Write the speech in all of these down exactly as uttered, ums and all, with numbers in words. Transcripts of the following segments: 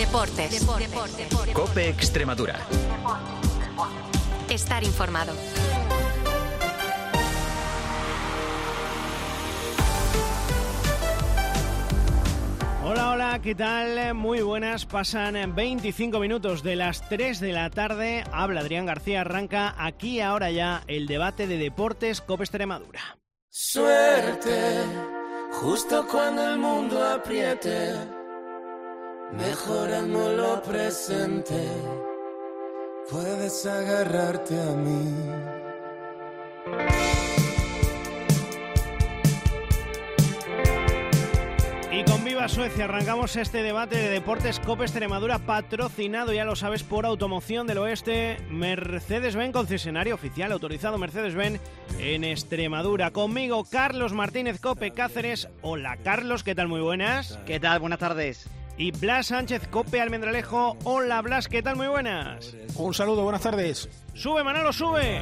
Deportes. Deportes. COPE Extremadura. Estar informado. Hola, hola, ¿qué tal? Muy buenas, pasan veinticinco minutos de las tres de la tarde. Habla Adrián García, arranca aquí ahora ya el debate de Deportes COPE Extremadura. Suerte, justo cuando el mundo apriete, mejorando lo presente, puedes agarrarte a mí. Y con Viva Suecia arrancamos este debate de Deportes COPE Extremadura, patrocinado, ya lo sabes, por Automoción del Oeste, Mercedes-Benz, concesionario oficial autorizado Mercedes-Benz en Extremadura. Conmigo, Carlos Martínez, COPE Cáceres. Hola, Carlos, ¿qué tal? Muy buenas. ¿Qué tal? Buenas tardes. Y Blas Sánchez, COPE Almendralejo. Hola, Blas, ¿qué tal? Muy buenas. Un saludo, buenas tardes. Sube, Manolo, sube.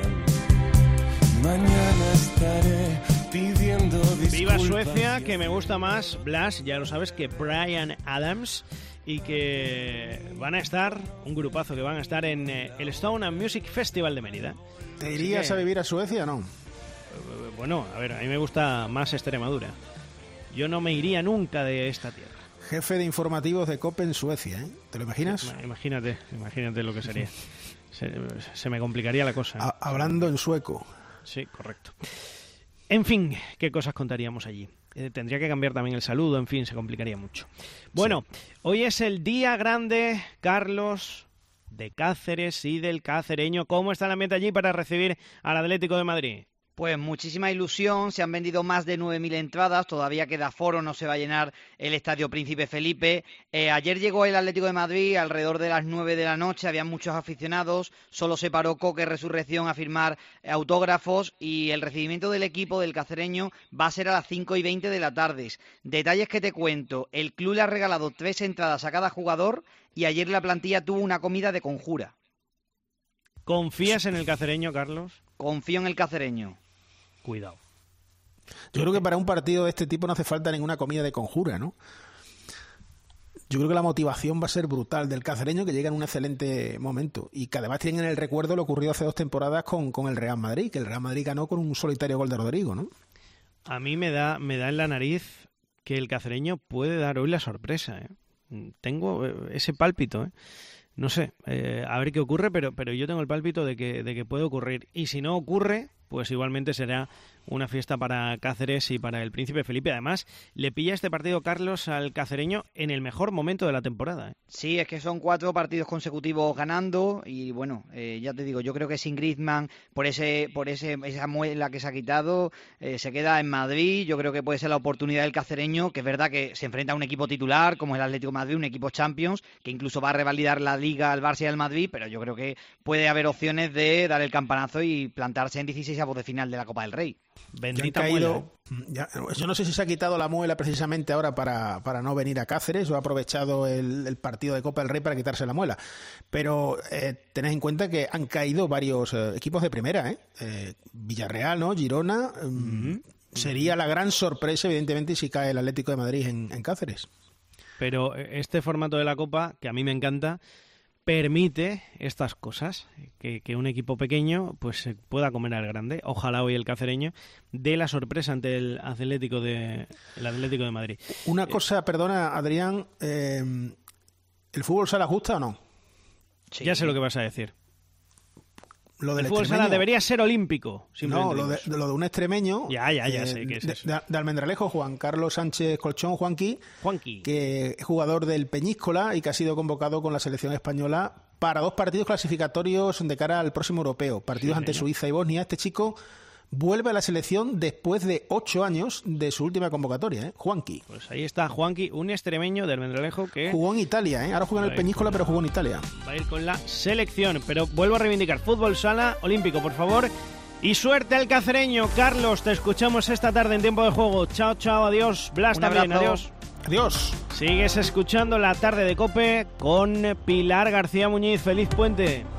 Mañana estaré pidiendo disculpas. Viva Suecia, que me gusta más, Blas, ya lo sabes, que Bryan Adams, y que van a estar, un grupazo que van a estar en eh, el Stone and Music Festival de Mérida. ¿Te irías que, a vivir a Suecia o no? Bueno, a ver, a mí me gusta más Extremadura. Yo no me iría nunca de esta tierra. Jefe de informativos de COPE en Suecia, ¿eh? ¿Te lo imaginas? Imagínate, imagínate lo que sería. Se, se me complicaría la cosa. A, hablando en sueco. Sí, correcto. En fin, ¿qué cosas contaríamos allí? Eh, tendría que cambiar también el saludo, en fin, se complicaría mucho. Bueno, sí. Hoy es el día grande, Carlos, de Cáceres y del cacereño. ¿Cómo está el ambiente allí para recibir al Atlético de Madrid? Pues muchísima ilusión, se han vendido más de nueve mil entradas, todavía queda aforo, no se va a llenar el Estadio Príncipe Felipe. Eh, ayer llegó el Atlético de Madrid alrededor de las nueve de la noche, había muchos aficionados, solo se paró Coque Resurrección a firmar autógrafos y el recibimiento del equipo del cacereño va a ser a las cinco y veinte de la tarde. Detalles que te cuento, el club le ha regalado tres entradas a cada jugador y ayer la plantilla tuvo una comida de conjura. ¿Confías en el cacereño, Carlos? Confío en el cacereño. Cuidado. Yo creo que para un partido de este tipo no hace falta ninguna comida de conjura, ¿no? Yo creo que la motivación va a ser brutal del cacereño, que llega en un excelente momento y que además tienen en el recuerdo lo ocurrido hace dos temporadas con, con el Real Madrid, que el Real Madrid ganó con un solitario gol de Rodrigo, ¿no? A mí me da, me da en la nariz que el cacereño puede dar hoy la sorpresa, ¿eh? Tengo ese pálpito, ¿eh? No sé, eh, a ver qué ocurre, pero, pero yo tengo el pálpito de que, de que puede ocurrir. Y si no ocurre, pues igualmente será una fiesta para Cáceres y para el Príncipe Felipe. Además, le pilla este partido, Carlos, al cacereño en el mejor momento de la temporada, ¿eh? Sí, es que son cuatro partidos consecutivos ganando y bueno, eh, ya te digo, yo creo que sin Griezmann, por ese por ese esa muela que se ha quitado, eh, se queda en Madrid. Yo creo que puede ser la oportunidad del cacereño, que es verdad que se enfrenta a un equipo titular como el Atlético de Madrid, un equipo Champions, que incluso va a revalidar la Liga al Barça y al Madrid, pero yo creo que puede haber opciones de dar el campanazo y plantarse en dieciséis avos de final de la Copa del Rey. Bendita caído, muela. Ya, yo no sé si se ha quitado la muela precisamente ahora para, para no venir a Cáceres o ha aprovechado el, el partido de Copa del Rey para quitarse la muela. Pero eh, tened en cuenta que han caído varios eh, equipos de primera, ¿eh? eh Villarreal, ¿no? Girona. Eh, mm-hmm. Sería la gran sorpresa, evidentemente, si cae el Atlético de Madrid en, en Cáceres. Pero este formato de la Copa, que a mí me encanta, permite estas cosas, que, que un equipo pequeño pues se pueda comer al grande. Ojalá hoy el cacereño dé la sorpresa ante el Atlético de el Atlético de Madrid. Una cosa, eh, perdona, Adrián, eh, ¿el fútbol sala gusta o no? Sí. Ya sé lo que vas a decir. Lo del el fútbol sala debería ser olímpico. No, lo de, lo de un extremeño. Ya, ya, ya eh, sé que es de, eso. De, de Almendralejo, Juan Carlos Sánchez Colchón, Juanqui, Juanqui, que es jugador del Peñíscola y que ha sido convocado con la selección española para dos partidos clasificatorios de cara al próximo europeo. Partidos sí, ante Suiza y Bosnia. Este chico vuelve a la selección después de ocho años de su última convocatoria, ¿eh? Juanqui. Pues ahí está Juanqui, un extremeño del Almendralejo que jugó en Italia, ¿eh? Ahora juega en el Peñíscola, pero jugó en Italia. Va a ir con la selección, pero vuelvo a reivindicar fútbol sala olímpico, por favor. Y suerte al cacereño. Carlos, te escuchamos esta tarde en Tiempo de Juego. Chao, chao, adiós. Blas también, adiós. Adiós. Sigues escuchando La Tarde de COPE con Pilar García Muñiz. Feliz puente.